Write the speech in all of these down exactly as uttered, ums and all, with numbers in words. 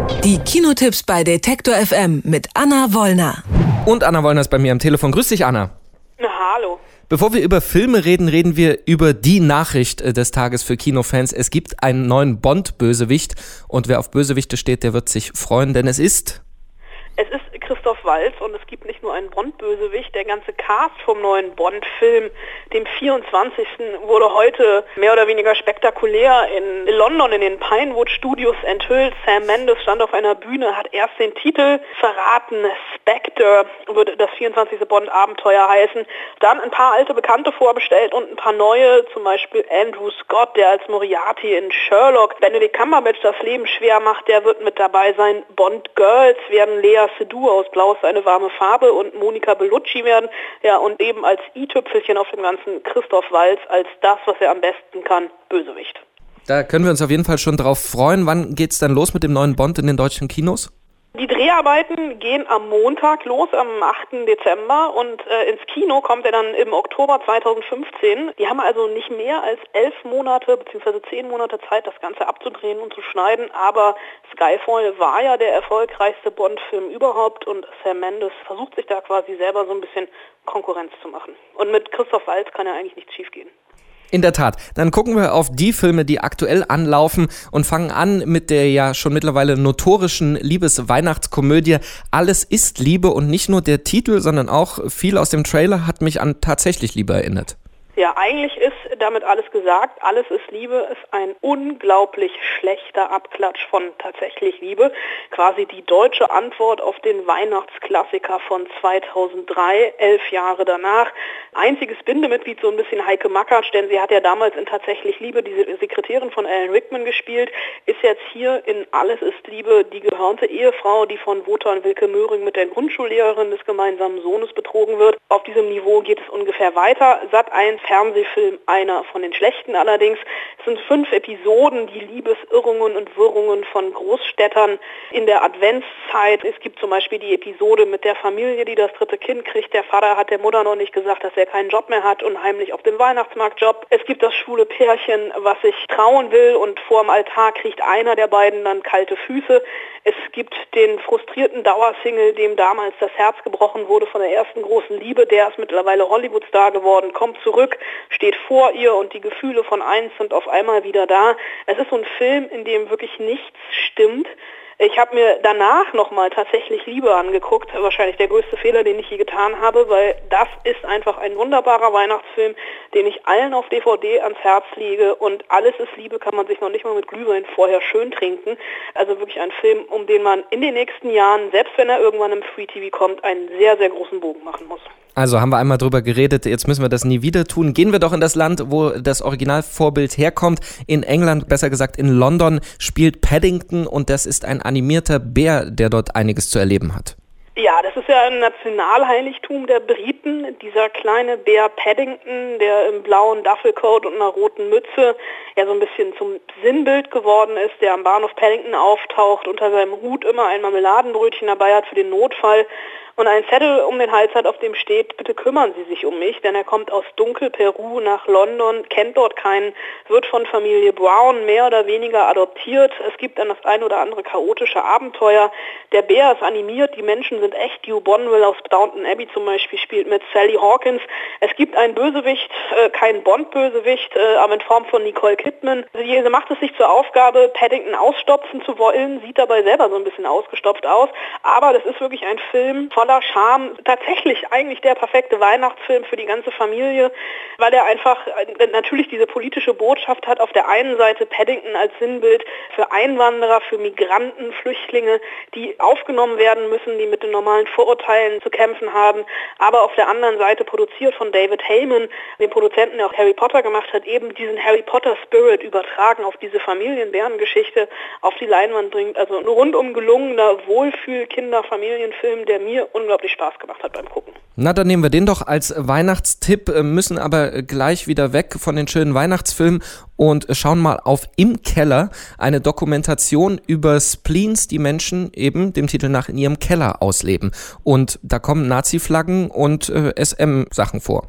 Die Kinotipps bei Detektor F M mit Anna Wollner. Und Anna Wollner ist bei mir am Telefon. Grüß dich, Anna. Na, hallo. Bevor wir über Filme reden, reden wir über die Nachricht des Tages für Kinofans. Es gibt einen neuen Bond-Bösewicht und wer auf Bösewichte steht, der wird sich freuen, denn es ist... Es ist Christoph Waltz und es gibt nicht nur einen Bond-Bösewicht, der ganze Cast vom neuen Bond-Film, dem vierundzwanzigsten wurde heute mehr oder weniger spektakulär in London in den Pinewood Studios enthüllt. Sam Mendes stand auf einer Bühne, hat erst den Titel verraten, Spectre würde das vierundzwanzigste Bond-Abenteuer heißen, dann ein paar alte Bekannte vorbestellt und ein paar neue, zum Beispiel Andrew Scott, der als Moriarty in Sherlock Benedict Cumberbatch das Leben schwer macht, der wird mit dabei sein. Bond-Girls werden Lea Seydoux aus Blau ist eine warme Farbe und Monica Bellucci werden. Ja, und eben als i-Tüpfelchen auf dem Ganzen Christoph Waltz als das, was er am besten kann, Bösewicht. Da können wir uns auf jeden Fall schon drauf freuen. Wann geht's dann los mit dem neuen Bond in den deutschen Kinos? Die Dreharbeiten gehen am Montag los, am achten Dezember und äh, ins Kino kommt er dann im Oktober zweitausendfünfzehn. Die haben also nicht mehr als elf Monate bzw. zehn Monate Zeit, das Ganze abzudrehen und zu schneiden, aber Skyfall war ja der erfolgreichste Bond-Film überhaupt und Sam Mendes versucht sich da quasi selber so ein bisschen Konkurrenz zu machen. Und mit Christoph Waltz kann ja eigentlich nichts schiefgehen. In der Tat. Dann gucken wir auf die Filme, die aktuell anlaufen und fangen an mit der ja schon mittlerweile notorischen Liebes-Weihnachtskomödie Alles ist Liebe und nicht nur der Titel, sondern auch viel aus dem Trailer hat mich an Tatsächlich Liebe erinnert. Ja, eigentlich ist damit alles gesagt. Alles ist Liebe ist ein unglaublich schlechter Abklatsch von Tatsächlich Liebe. Quasi die deutsche Antwort auf den Weihnachtsklassiker von zweitausenddrei, elf Jahre danach. Einziges Bindemitglied so ein bisschen Heike Makatsch, denn sie hat ja damals in Tatsächlich Liebe die Sekretärin von Alan Rickman gespielt, ist jetzt hier in Alles ist Liebe die gehörnte Ehefrau, die von Wotan Wilke Möhring mit der Grundschullehrerin des gemeinsamen Sohnes betrogen wird. Auf diesem Niveau geht es ungefähr weiter. Sat eins Fernsehfilm, einer von den schlechten allerdings. Es sind fünf Episoden, die Liebesirrungen und Wirrungen von Großstädtern in der Adventszeit. Es gibt zum Beispiel die Episode mit der Familie, die das dritte Kind kriegt. Der Vater hat der Mutter noch nicht gesagt, dass er keinen Job mehr hat und heimlich auf dem Weihnachtsmarkt jobbt. Es gibt das schwule Pärchen, was sich trauen will und vor dem Altar kriegt einer der beiden dann kalte Füße. Es gibt den frustrierten Dauersingle, dem damals das Herz gebrochen wurde von der ersten großen Liebe. Der ist mittlerweile Hollywoodstar geworden, kommt zurück, steht vor ihr und die Gefühle von eins sind auf einmal wieder da. Es ist so ein Film, in dem wirklich nichts stimmt. Ich habe mir danach nochmal Tatsächlich Liebe angeguckt, wahrscheinlich der größte Fehler, den ich je getan habe, weil das ist einfach ein wunderbarer Weihnachtsfilm, den ich allen auf D V D ans Herz lege und Alles ist Liebe kann man sich noch nicht mal mit Glühwein vorher schön trinken. Also wirklich ein Film, um den man in den nächsten Jahren, selbst wenn er irgendwann im Free T V kommt, einen sehr, sehr großen Bogen machen muss. Also haben wir einmal drüber geredet, jetzt müssen wir das nie wieder tun. Gehen wir doch in das Land, wo das Originalvorbild herkommt. In England, besser gesagt in London, spielt Paddington und das ist ein animierter Bär, der dort einiges zu erleben hat. Ja, das ist ja ein Nationalheiligtum der Briten, dieser kleine Bär Paddington, der im blauen Duffelcoat und einer roten Mütze ja so ein bisschen zum Sinnbild geworden ist, der am Bahnhof Paddington auftaucht, unter seinem Hut immer ein Marmeladenbrötchen dabei hat für den Notfall und einen Zettel um den Hals hat, auf dem steht, bitte kümmern Sie sich um mich, denn er kommt aus Dunkel-Peru nach London, kennt dort keinen, wird von Familie Brown mehr oder weniger adoptiert. Es gibt dann das ein oder andere chaotische Abenteuer. Der Bär ist animiert, die Menschen sind echt. Hugh Bonneville aus Downton Abbey zum Beispiel spielt mit Sally Hawkins. Es gibt einen Bösewicht, äh, kein Bond-Bösewicht, äh, aber in Form von Nicole Kidman. Sie macht es sich zur Aufgabe, Paddington ausstopfen zu wollen, sieht dabei selber so ein bisschen ausgestopft aus, aber das ist wirklich ein Film voller Charme, tatsächlich eigentlich der perfekte Weihnachtsfilm für die ganze Familie, weil er einfach natürlich diese politische Botschaft hat. Auf der einen Seite Paddington als Sinnbild für Einwanderer, für Migranten, Flüchtlinge, die aufgenommen werden müssen, die mit den normalen Vorurteilen zu kämpfen haben, aber auf der anderen Seite produziert von David Heyman, dem Produzenten, der auch Harry Potter gemacht hat, eben diesen Harry Potter Spirit übertragen auf diese Familienbärengeschichte auf die Leinwand bringt. Also ein rundum gelungener Wohlfühl-Kinder-Familienfilm, der mir unglaublich Spaß gemacht hat beim Gucken. Na, dann nehmen wir den doch als Weihnachtstipp, müssen aber gleich wieder weg von den schönen Weihnachtsfilmen und schauen mal auf Im Keller, eine Dokumentation über Spleens, die Menschen eben dem Titel nach in ihrem Keller ausleben. Und da kommen Nazi-Flaggen und äh, S M-Sachen vor.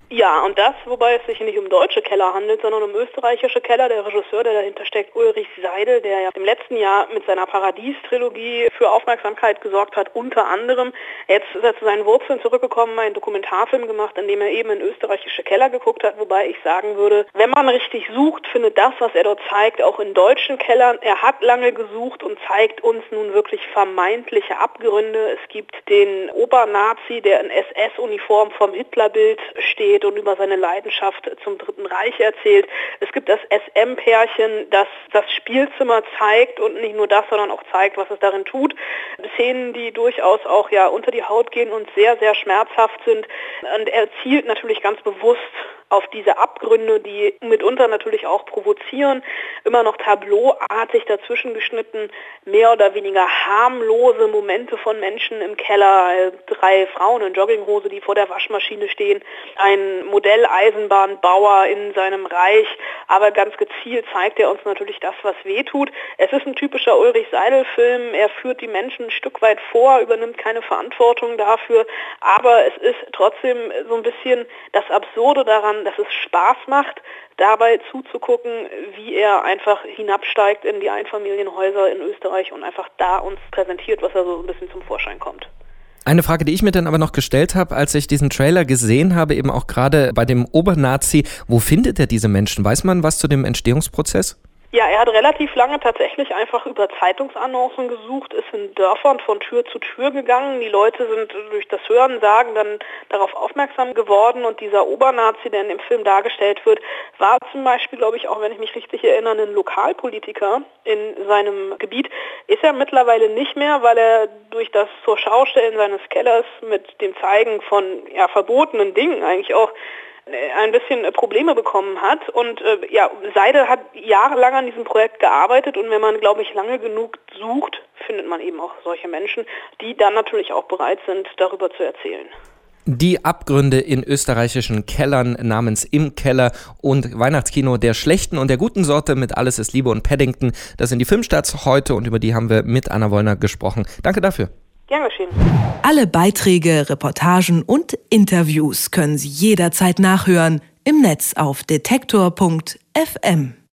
Ja, und das, wobei es sich nicht um deutsche Keller handelt, sondern um österreichische Keller. Der Regisseur, der dahinter steckt, Ulrich Seidel, der ja im letzten Jahr mit seiner Paradies-Trilogie für Aufmerksamkeit gesorgt hat, unter anderem. Jetzt ist er zu seinen Wurzeln zurückgekommen, einen Dokumentarfilm gemacht, in dem er eben in österreichische Keller geguckt hat, wobei ich sagen würde, wenn man richtig sucht, findet das, was er dort zeigt, auch in deutschen Kellern. Er hat lange gesucht und zeigt uns nun wirklich vermeintliche Abgründe. Es gibt den Obernazi, der in S S-Uniform vom Hitlerbild steht und über seine Leidenschaft zum Dritten Reich erzählt. Es gibt das S M-Pärchen, das das Spielzimmer zeigt und nicht nur das, sondern auch zeigt, was es darin tut. Szenen, die durchaus auch ja unter die Haut gehen und sehr, sehr schmerzhaft sind. Und er zielt natürlich ganz bewusst auf diese Abgründe, die mitunter natürlich auch provozieren, immer noch tableauartig dazwischen geschnitten, mehr oder weniger harmlose Momente von Menschen im Keller, drei Frauen in Jogginghose, die vor der Waschmaschine stehen, ein Modelleisenbahnbauer in seinem Reich, aber ganz gezielt zeigt er uns natürlich das, was weh tut. Es ist ein typischer Ulrich Seidel-Film, er führt die Menschen ein Stück weit vor, übernimmt keine Verantwortung dafür, aber es ist trotzdem so ein bisschen das Absurde daran, dass es Spaß macht, dabei zuzugucken, wie er einfach hinabsteigt in die Einfamilienhäuser in Österreich und einfach da uns präsentiert, was da so ein bisschen zum Vorschein kommt. Eine Frage, die ich mir dann aber noch gestellt habe, als ich diesen Trailer gesehen habe, eben auch gerade bei dem Obernazi, wo findet er diese Menschen? Weiß man was zu dem Entstehungsprozess? Ja, er hat relativ lange tatsächlich einfach über Zeitungsannoncen gesucht, ist in Dörfern von Tür zu Tür gegangen. Die Leute sind durch das Hören sagen dann darauf aufmerksam geworden und dieser Obernazi, der in dem Film dargestellt wird, war zum Beispiel, glaube ich, auch wenn ich mich richtig erinnere, ein Lokalpolitiker in seinem Gebiet. Ist er mittlerweile nicht mehr, weil er durch das Zur-Schau-Stellen seines Kellers mit dem Zeigen von ja, verbotenen Dingen eigentlich auch ein bisschen Probleme bekommen hat und äh, ja, Seidel hat jahrelang an diesem Projekt gearbeitet und wenn man, glaube ich, lange genug sucht, findet man eben auch solche Menschen, die dann natürlich auch bereit sind, darüber zu erzählen. Die Abgründe in österreichischen Kellern namens Im Keller und Weihnachtskino der schlechten und der guten Sorte mit Alles ist Liebe und Paddington, das sind die Filmstarts heute und über die haben wir mit Anna Wollner gesprochen. Danke dafür. Gern geschehen. Alle Beiträge, Reportagen und Interviews können Sie jederzeit nachhören im Netz auf detektor punkt f m.